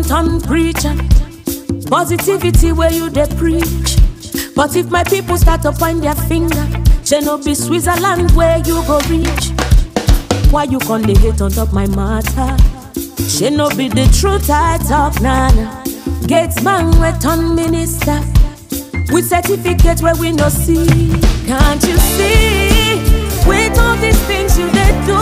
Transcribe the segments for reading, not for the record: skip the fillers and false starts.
ton preacher. Positivity where you dey preach. But if my people start to point their finger, she no be Switzerland where you go reach. Why you con dey hate on top my matter? She no be the truth I talk, nana. Gates man we turn minister with certificate where we no see. Can't you see? With all these things you dey do,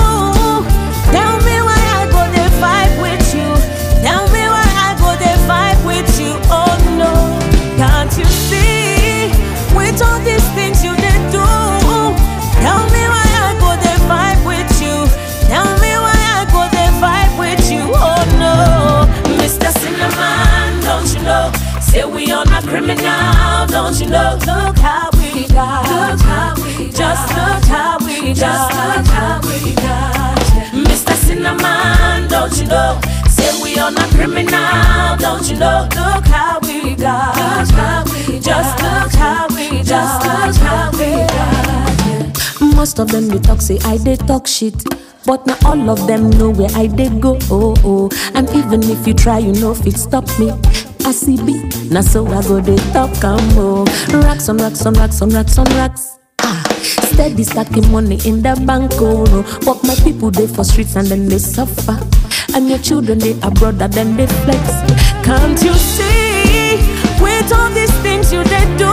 tell me why I go dey fight with you. Tell me why I go dey fight with you. Oh no, can't you see? With all these things you dey do, tell me why I go dey fight with you. Tell me why I go dey fight with you. Oh no, Mr. Cinnamon, don't you know? Say we are not criminal, don't you know? Look how we got. Look how we got. Just look how we got. Just look how we got. Mr. Cinnamon, don't you know? Say we are not criminal, don't you know? Look how we got. Look how we got. Just look how we got. Just look how we got. Most of them they talk, say I they talk shit. But not all of them know where I did go, oh, oh. And even if you try, you know if it stop me. I see B, now so I go they talk and more. Racks on racks on racks on racks on racks. Steady stacking money in the bank, oh no. But my people they for streets and then they suffer. And your children they abroad and then they flex. Can't you see? With all these things you they do,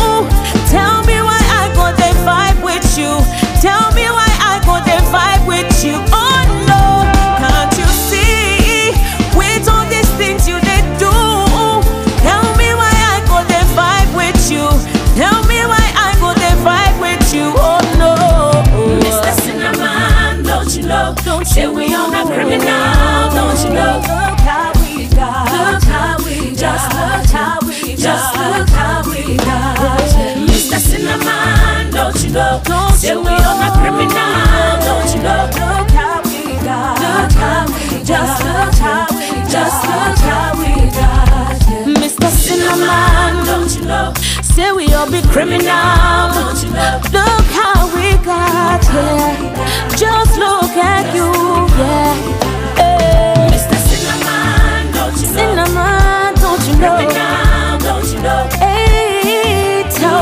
tell me why I go they fight with you. Tell me why I go they fight with you. Oh no, can't you see? With all these things you they do, tell me why I go they fight with you. Tell me why I go they fight with you. Oh no, Mr. Cinnamon, don't you know? Don't say we are not criminal, don't you know? Look how we got. Look how we got. Just look how we got. Just look how we got. Mr. Cinnamon, don't you know? Don't say we are not criminal, don't you know? Look how we got. Look how we got. Just look how we got. Just look how we got. Mr. Cinnamon, don't you know? Say we all be criminal, don't you know? Look how we got here. Just look at you, yeah. Hey. Mr. Cinnamon, don't you know? Cinnamon, don't you know? Criminal, don't you know? Hey, tell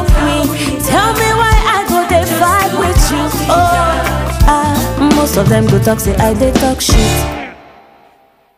me why I go they fight with you. Oh, most of them go talk, say I they talk shit.